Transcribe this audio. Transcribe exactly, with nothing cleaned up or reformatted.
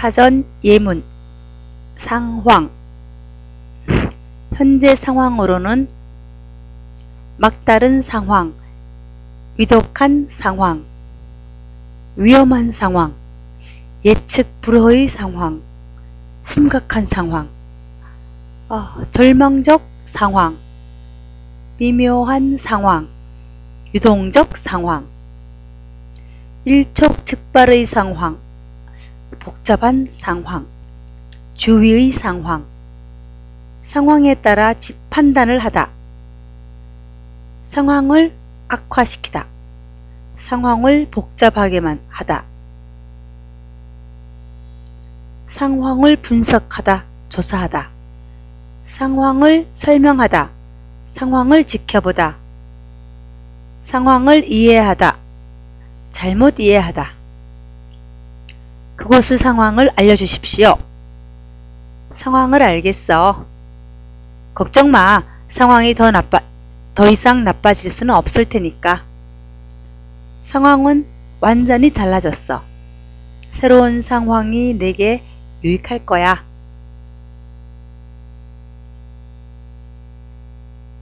사전 예문 상황. 현재 상황으로는 막다른 상황, 위독한 상황, 위험한 상황, 예측 불허의 상황, 심각한 상황, 어, 절망적 상황, 미묘한 상황, 유동적 상황, 일촉즉발의 상황, 복잡한 상황, 주위의 상황, 상황에 따라 판단을 하다, 상황을 악화시키다, 상황을 복잡하게만 하다, 상황을 분석하다, 조사하다, 상황을 설명하다, 상황을 지켜보다, 상황을 이해하다, 잘못 이해하다. 그곳의 상황을 알려주십시오. 상황을 알겠어. 걱정 마. 상황이 더 나빠, 더 이상 나빠질 수는 없을 테니까. 상황은 완전히 달라졌어. 새로운 상황이 내게 유익할 거야.